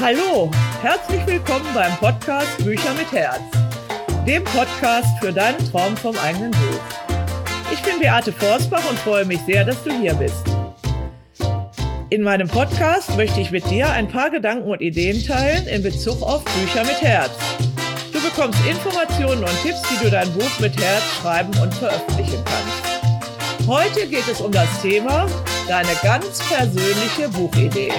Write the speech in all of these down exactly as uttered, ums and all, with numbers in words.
Hallo, herzlich willkommen beim Podcast Bücher mit Herz, dem Podcast für deinen Traum vom eigenen Buch. Ich bin Beate Forsbach und freue mich sehr, dass du hier bist. In meinem Podcast möchte ich mit dir ein paar Gedanken und Ideen teilen in Bezug auf Bücher mit Herz. Du bekommst Informationen und Tipps, wie du dein Buch mit Herz schreiben und veröffentlichen kannst. Heute geht es um das Thema deine ganz persönliche Buchidee.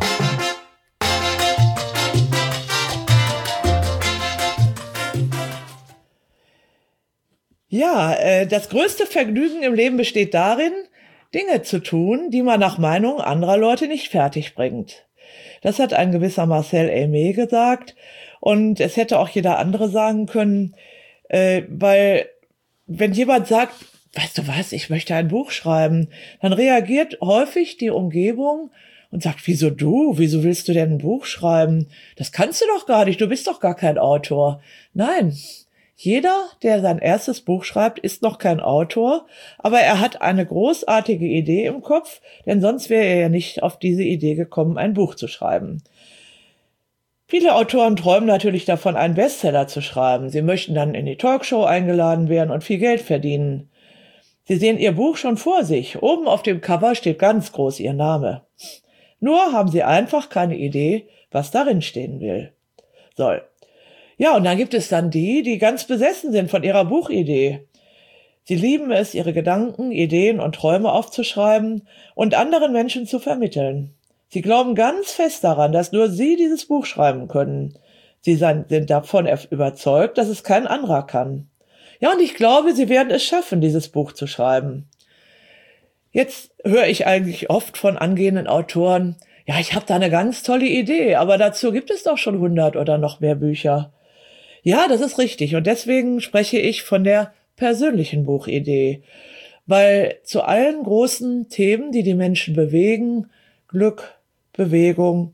Ja, äh, das größte Vergnügen im Leben besteht darin, Dinge zu tun, die man nach Meinung anderer Leute nicht fertig bringt. Das hat ein gewisser Marcel Aimé gesagt und es hätte auch jeder andere sagen können, äh, weil wenn jemand sagt, weißt du was, ich möchte ein Buch schreiben, dann reagiert häufig die Umgebung und sagt, wieso du? Wieso willst du denn ein Buch schreiben? Das kannst du doch gar nicht, du bist doch gar kein Autor. Nein. Jeder, der sein erstes Buch schreibt, ist noch kein Autor, aber er hat eine großartige Idee im Kopf, denn sonst wäre er ja nicht auf diese Idee gekommen, ein Buch zu schreiben. Viele Autoren träumen natürlich davon, einen Bestseller zu schreiben. Sie möchten dann in die Talkshow eingeladen werden und viel Geld verdienen. Sie sehen ihr Buch schon vor sich. Oben auf dem Cover steht ganz groß ihr Name. Nur haben sie einfach keine Idee, was darin stehen will, soll. Ja, und dann gibt es dann die, die ganz besessen sind von ihrer Buchidee. Sie lieben es, ihre Gedanken, Ideen und Träume aufzuschreiben und anderen Menschen zu vermitteln. Sie glauben ganz fest daran, dass nur sie dieses Buch schreiben können. Sie sind davon überzeugt, dass es kein anderer kann. Ja, und ich glaube, sie werden es schaffen, dieses Buch zu schreiben. Jetzt höre ich eigentlich oft von angehenden Autoren, ja, ich habe da eine ganz tolle Idee, aber dazu gibt es doch schon hundert oder noch mehr Bücher. Ja, das ist richtig und deswegen spreche ich von der persönlichen Buchidee, weil zu allen großen Themen, die die Menschen bewegen, Glück, Bewegung,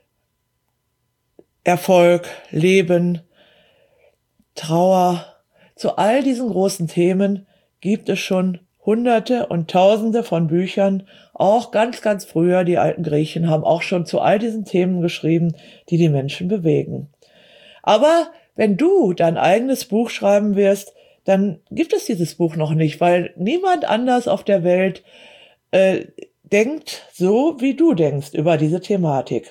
Erfolg, Leben, Trauer, zu all diesen großen Themen gibt es schon Hunderte und Tausende von Büchern, auch ganz, ganz früher, die alten Griechen haben auch schon zu all diesen Themen geschrieben, die die Menschen bewegen. Aber wenn du dein eigenes Buch schreiben wirst, dann gibt es dieses Buch noch nicht, weil niemand anders auf der Welt äh, denkt so, wie du denkst über diese Thematik.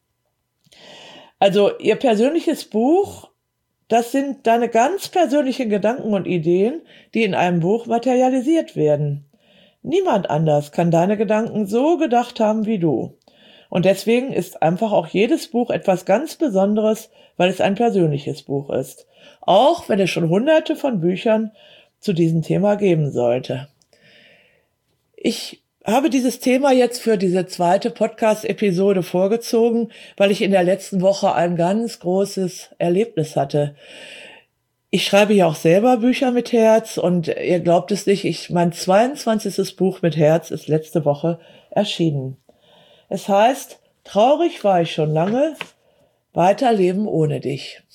Also ihr persönliches Buch, das sind deine ganz persönlichen Gedanken und Ideen, die in einem Buch materialisiert werden. Niemand anders kann deine Gedanken so gedacht haben wie du. Und deswegen ist einfach auch jedes Buch etwas ganz Besonderes, weil es ein persönliches Buch ist. Auch wenn es schon hunderte von Büchern zu diesem Thema geben sollte. Ich habe dieses Thema jetzt für diese zweite Podcast-Episode vorgezogen, weil ich in der letzten Woche ein ganz großes Erlebnis hatte. Ich schreibe ja auch selber Bücher mit Herz und ihr glaubt es nicht, ich, mein zweiundzwanzigstes Buch mit Herz ist letzte Woche erschienen. Es heißt, traurig war ich schon lange, weiterleben ohne dich.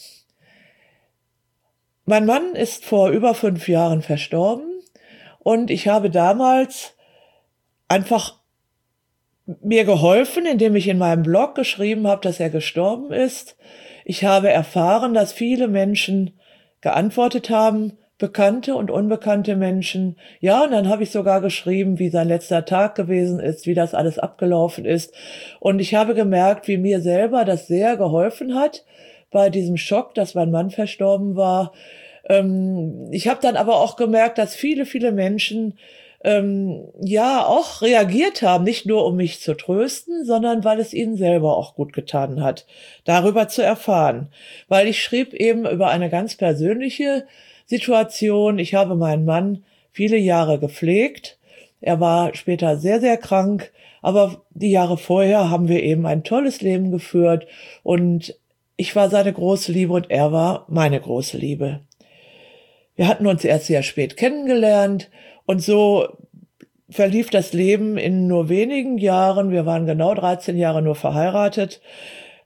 Mein Mann ist vor über fünf Jahren verstorben und ich habe damals einfach mir geholfen, indem ich in meinem Blog geschrieben habe, dass er gestorben ist. Ich habe erfahren, dass viele Menschen geantwortet haben, bekannte und unbekannte Menschen. Ja, und dann habe ich sogar geschrieben, wie sein letzter Tag gewesen ist, wie das alles abgelaufen ist. Und ich habe gemerkt, wie mir selber das sehr geholfen hat bei diesem Schock, dass mein Mann verstorben war. Ähm, ich habe dann aber auch gemerkt, dass viele, viele Menschen ähm, ja auch reagiert haben, nicht nur um mich zu trösten, sondern weil es ihnen selber auch gut getan hat, darüber zu erfahren. Weil ich schrieb eben über eine ganz persönliche Situation. Ich habe meinen Mann viele Jahre gepflegt. Er war später sehr, sehr krank, aber die Jahre vorher haben wir eben ein tolles Leben geführt und ich war seine große Liebe und er war meine große Liebe. Wir hatten uns erst sehr spät kennengelernt und so verlief das Leben in nur wenigen Jahren. Wir waren genau dreizehn Jahre nur verheiratet.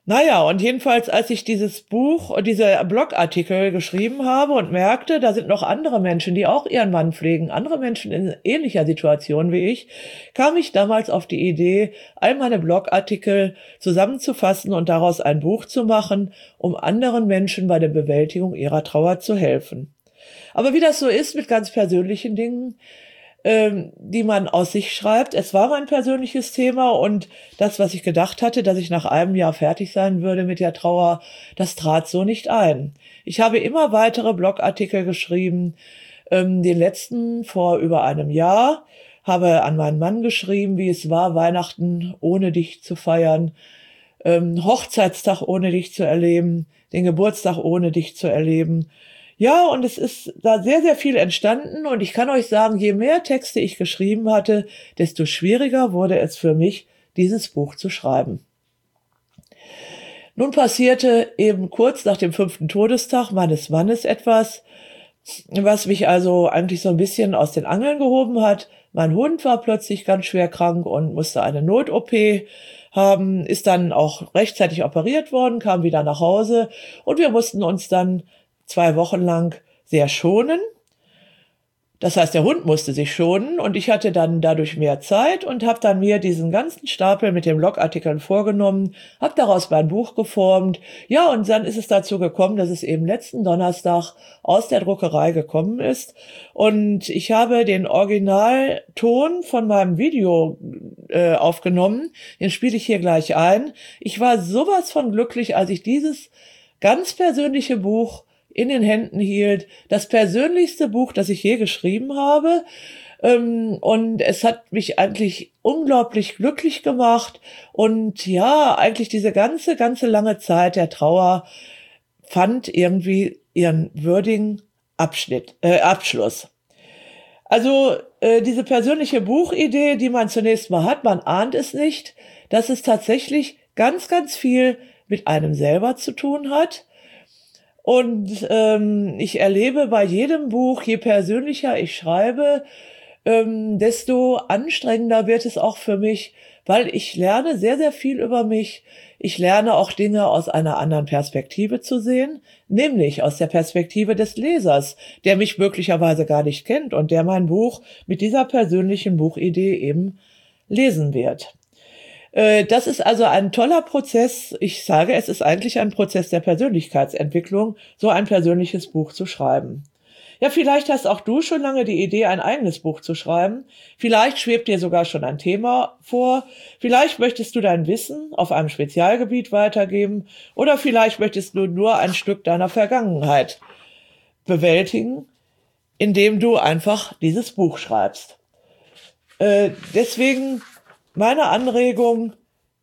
Naja, und jedenfalls, als ich dieses Buch, diese Blogartikel geschrieben habe und merkte, da sind noch andere Menschen, die auch ihren Mann pflegen, andere Menschen in ähnlicher Situation wie ich, kam ich damals auf die Idee, all meine Blogartikel zusammenzufassen und daraus ein Buch zu machen, um anderen Menschen bei der Bewältigung ihrer Trauer zu helfen. Aber wie das so ist mit ganz persönlichen Dingen, ähm, die man aus sich schreibt. Es war mein persönliches Thema und das, was ich gedacht hatte, dass ich nach einem Jahr fertig sein würde mit der Trauer, das trat so nicht ein. Ich habe immer weitere Blogartikel geschrieben, ähm, den letzten vor über einem Jahr, habe an meinen Mann geschrieben, wie es war, Weihnachten ohne dich zu feiern, ähm, Hochzeitstag ohne dich zu erleben, den Geburtstag ohne dich zu erleben. Ja, und es ist da sehr, sehr viel entstanden und ich kann euch sagen, je mehr Texte ich geschrieben hatte, desto schwieriger wurde es für mich, dieses Buch zu schreiben. Nun passierte eben kurz nach dem fünften Todestag meines Mannes etwas, was mich also eigentlich so ein bisschen aus den Angeln gehoben hat. Mein Hund war plötzlich ganz schwer krank und musste eine Not-O P haben, ist dann auch rechtzeitig operiert worden, kam wieder nach Hause und wir mussten uns dann zwei Wochen lang sehr schonen. Das heißt, der Hund musste sich schonen und ich hatte dann dadurch mehr Zeit und habe dann mir diesen ganzen Stapel mit den Blogartikeln vorgenommen, habe daraus mein Buch geformt. Ja, und dann ist es dazu gekommen, dass es eben letzten Donnerstag aus der Druckerei gekommen ist. Und ich habe den Originalton von meinem Video äh, aufgenommen. Den spiele ich hier gleich ein. Ich war sowas von glücklich, als ich dieses ganz persönliche Buch in den Händen hielt, das persönlichste Buch, das ich je geschrieben habe. Und es hat mich eigentlich unglaublich glücklich gemacht. Und ja, eigentlich diese ganze, ganze lange Zeit der Trauer fand irgendwie ihren würdigen Abschnitt, äh, Abschluss. Also äh, diese persönliche Buchidee, die man zunächst mal hat, man ahnt es nicht, dass es tatsächlich ganz, ganz viel mit einem selber zu tun hat. Und ähm, ich erlebe bei jedem Buch, je persönlicher ich schreibe, ähm, desto anstrengender wird es auch für mich, weil ich lerne sehr, sehr viel über mich. Ich lerne auch Dinge aus einer anderen Perspektive zu sehen, nämlich aus der Perspektive des Lesers, der mich möglicherweise gar nicht kennt und der mein Buch mit dieser persönlichen Buchidee eben lesen wird. Das ist also ein toller Prozess. Ich sage, es ist eigentlich ein Prozess der Persönlichkeitsentwicklung, so ein persönliches Buch zu schreiben. Ja, vielleicht hast auch du schon lange die Idee, ein eigenes Buch zu schreiben. Vielleicht schwebt dir sogar schon ein Thema vor. Vielleicht möchtest du dein Wissen auf einem Spezialgebiet weitergeben. Oder vielleicht möchtest du nur ein Stück deiner Vergangenheit bewältigen, indem du einfach dieses Buch schreibst. Äh, deswegen meine Anregung: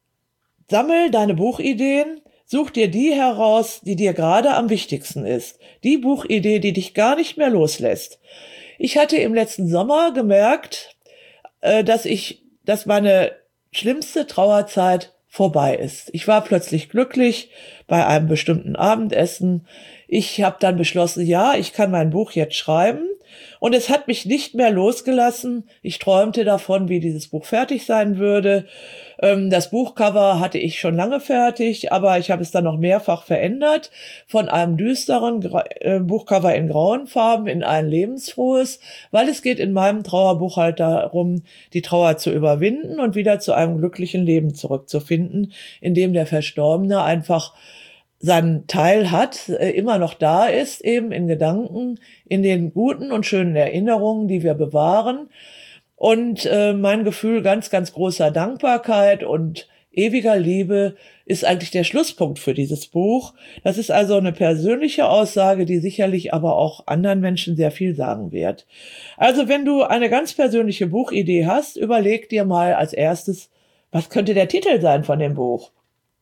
Sammel deine Buchideen, such dir die heraus, die dir gerade am wichtigsten ist. Die Buchidee, die dich gar nicht mehr loslässt. Ich hatte im letzten Sommer gemerkt, dass ich, dass meine schlimmste Trauerzeit vorbei ist. Ich war plötzlich glücklich bei einem bestimmten Abendessen. Ich habe dann beschlossen, ja, ich kann mein Buch jetzt schreiben. Und es hat mich nicht mehr losgelassen. Ich träumte davon, wie dieses Buch fertig sein würde. Das Buchcover hatte ich schon lange fertig, aber ich habe es dann noch mehrfach verändert. Von einem düsteren Buchcover in grauen Farben in ein lebensfrohes, weil es geht in meinem Trauerbuch halt darum, die Trauer zu überwinden und wieder zu einem glücklichen Leben zurückzufinden, in dem der Verstorbene einfach seinen Teil hat, immer noch da ist, eben in Gedanken, in den guten und schönen Erinnerungen, die wir bewahren. Und äh, mein Gefühl ganz, ganz großer Dankbarkeit und ewiger Liebe ist eigentlich der Schlusspunkt für dieses Buch. Das ist also eine persönliche Aussage, die sicherlich aber auch anderen Menschen sehr viel sagen wird. Also wenn du eine ganz persönliche Buchidee hast, überleg dir mal als erstes, was könnte der Titel sein von dem Buch?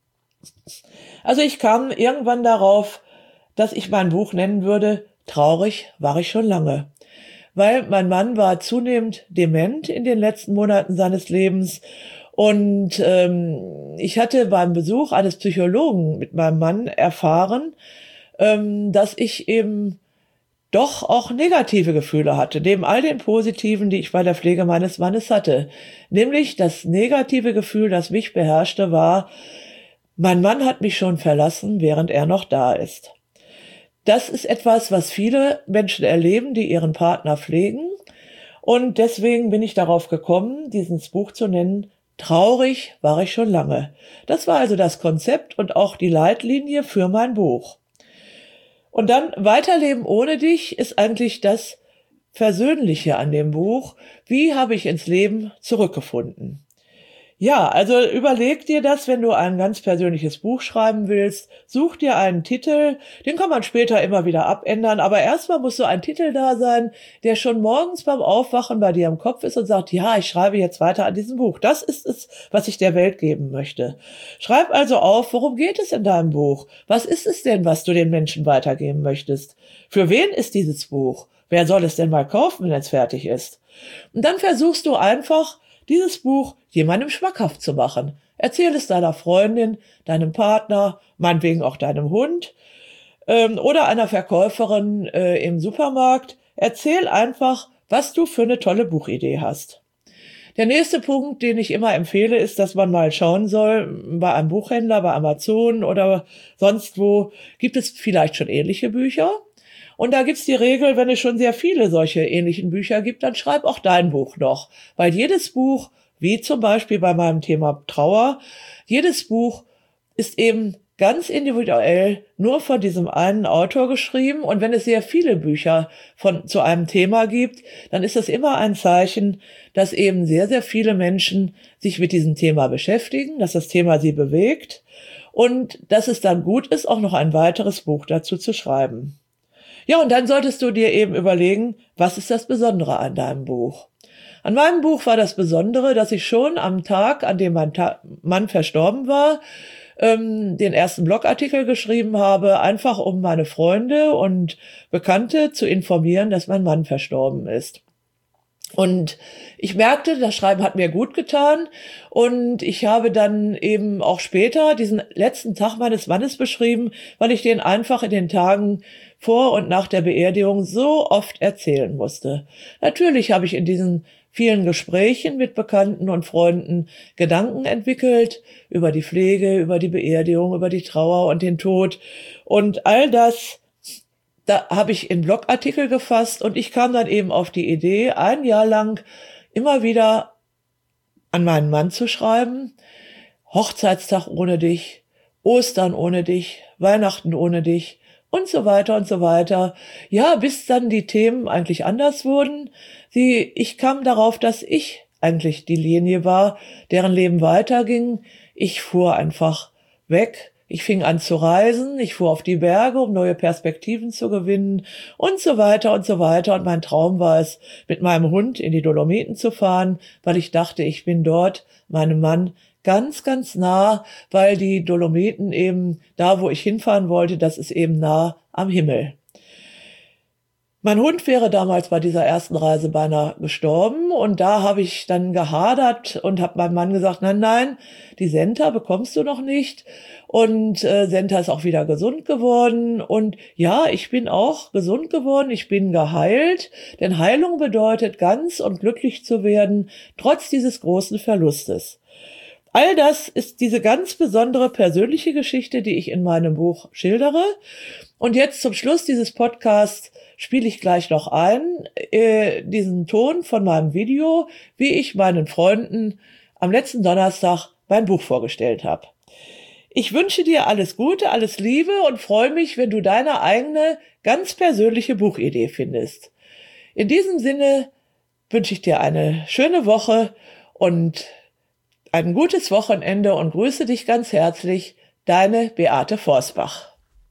Also ich kam irgendwann darauf, dass ich mein Buch nennen würde, Traurig war ich schon lange. Weil mein Mann war zunehmend dement in den letzten Monaten seines Lebens und ähm, ich hatte beim Besuch eines Psychologen mit meinem Mann erfahren, ähm, dass ich eben doch auch negative Gefühle hatte, neben all den positiven, die ich bei der Pflege meines Mannes hatte. Nämlich das negative Gefühl, das mich beherrschte, war, Mein Mann hat mich schon verlassen, während er noch da ist. Das ist etwas, was viele Menschen erleben, die ihren Partner pflegen. Und deswegen bin ich darauf gekommen, dieses Buch zu nennen, Traurig war ich schon lange. Das war also das Konzept und auch die Leitlinie für mein Buch. Und dann Weiterleben ohne dich ist eigentlich das Versöhnliche an dem Buch. Wie habe ich ins Leben zurückgefunden? Ja, also überleg dir das, wenn du ein ganz persönliches Buch schreiben willst. Such dir einen Titel, den kann man später immer wieder abändern, aber erstmal muss so ein Titel da sein, der schon morgens beim Aufwachen bei dir im Kopf ist und sagt, ja, ich schreibe jetzt weiter an diesem Buch. Das ist es, was ich der Welt geben möchte. Schreib also auf, worum geht es in deinem Buch? Was ist es denn, was du den Menschen weitergeben möchtest? Für wen ist dieses Buch? Wer soll es denn mal kaufen, wenn es fertig ist? Und dann versuchst du einfach, dieses Buch jemandem schmackhaft zu machen. Erzähl es deiner Freundin, deinem Partner, meinetwegen auch deinem Hund ähm, oder einer Verkäuferin äh, im Supermarkt. Erzähl einfach, was du für eine tolle Buchidee hast. Der nächste Punkt, den ich immer empfehle, ist, dass man mal schauen soll, bei einem Buchhändler, bei Amazon oder sonst wo, gibt es vielleicht schon ähnliche Bücher. Und da gibt's die Regel, wenn es schon sehr viele solche ähnlichen Bücher gibt, dann schreib auch dein Buch noch. Weil jedes Buch, wie zum Beispiel bei meinem Thema Trauer, jedes Buch ist eben ganz individuell nur von diesem einen Autor geschrieben. Und wenn es sehr viele Bücher von zu einem Thema gibt, dann ist das immer ein Zeichen, dass eben sehr, sehr viele Menschen sich mit diesem Thema beschäftigen, dass das Thema sie bewegt und dass es dann gut ist, auch noch ein weiteres Buch dazu zu schreiben. Ja, und dann solltest du dir eben überlegen, was ist das Besondere an deinem Buch? An meinem Buch war das Besondere, dass ich schon am Tag, an dem mein Ta- Mann verstorben war, ähm, den ersten Blogartikel geschrieben habe, einfach um meine Freunde und Bekannte zu informieren, dass mein Mann verstorben ist. Und ich merkte, das Schreiben hat mir gut getan und ich habe dann eben auch später diesen letzten Tag meines Mannes beschrieben, weil ich den einfach in den Tagen vor und nach der Beerdigung so oft erzählen musste. Natürlich habe ich in diesen vielen Gesprächen mit Bekannten und Freunden Gedanken entwickelt über die Pflege, über die Beerdigung, über die Trauer und den Tod und all das. Da habe ich in Blogartikel gefasst und ich kam dann eben auf die Idee, ein Jahr lang immer wieder an meinen Mann zu schreiben. Hochzeitstag ohne dich, Ostern ohne dich, Weihnachten ohne dich und so weiter und so weiter. Ja, bis dann die Themen eigentlich anders wurden. Sie, ich kam darauf, dass ich eigentlich die Linie war, deren Leben weiterging. Ich fuhr einfach weg. Ich fing an zu reisen, ich fuhr auf die Berge, um neue Perspektiven zu gewinnen und so weiter und so weiter. Und mein Traum war es, mit meinem Hund in die Dolomiten zu fahren, weil ich dachte, ich bin dort meinem Mann ganz, ganz nah, weil die Dolomiten eben da, wo ich hinfahren wollte, das ist eben nah am Himmel. Mein Hund wäre damals bei dieser ersten Reise beinahe gestorben und da habe ich dann gehadert und habe meinem Mann gesagt, nein, nein, die Senta bekommst du noch nicht und äh, Senta ist auch wieder gesund geworden und ja, ich bin auch gesund geworden, ich bin geheilt, denn Heilung bedeutet ganz und glücklich zu werden, trotz dieses großen Verlustes. All das ist diese ganz besondere persönliche Geschichte, die ich in meinem Buch schildere. Und jetzt zum Schluss dieses Podcasts spiele ich gleich noch ein, äh, diesen Ton von meinem Video, wie ich meinen Freunden am letzten Donnerstag mein Buch vorgestellt habe. Ich wünsche dir alles Gute, alles Liebe und freue mich, wenn du deine eigene, ganz persönliche Buchidee findest. In diesem Sinne wünsche ich dir eine schöne Woche und ein gutes Wochenende und grüße dich ganz herzlich, deine Beate Forsbach.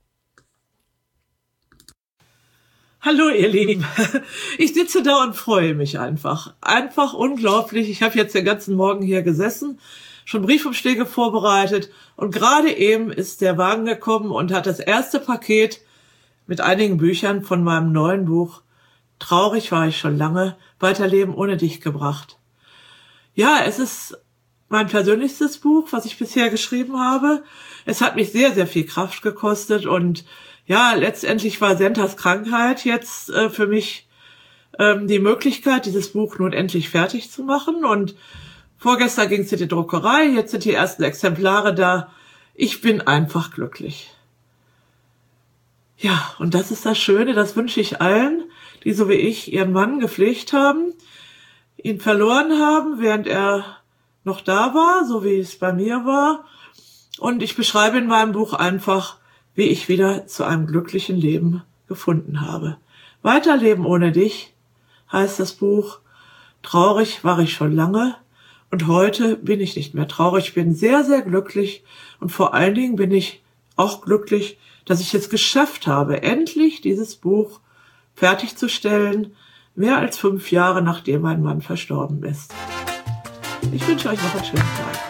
Hallo ihr Lieben, ich sitze da und freue mich einfach. Einfach unglaublich. Ich habe jetzt den ganzen Morgen hier gesessen, schon Briefumschläge vorbereitet und gerade eben ist der Wagen gekommen und hat das erste Paket mit einigen Büchern von meinem neuen Buch Traurig war ich schon lange, Weiterleben ohne dich gebracht. Ja, es ist mein persönlichstes Buch, was ich bisher geschrieben habe. Es hat mich sehr, sehr viel Kraft gekostet und ja, letztendlich war Sentas Krankheit jetzt äh, für mich ähm, die Möglichkeit, dieses Buch nun endlich fertig zu machen. Und vorgestern ging es in die Druckerei, jetzt sind die ersten Exemplare da Ich bin einfach glücklich. Ja, und das ist das Schöne, das wünsche ich allen, die so wie ich ihren Mann gepflegt haben, ihn verloren haben, während er noch da war, so wie es bei mir war. Und ich beschreibe in meinem Buch einfach, wie ich wieder zu einem glücklichen Leben gefunden habe. Weiterleben ohne dich heißt das Buch. Traurig war ich schon lange und heute bin ich nicht mehr traurig. Ich bin sehr, sehr glücklich und vor allen Dingen bin ich auch glücklich, dass ich es geschafft habe, endlich dieses Buch fertigzustellen, mehr als fünf Jahre nachdem mein Mann verstorben ist. Ich wünsche euch noch einen schönen Tag.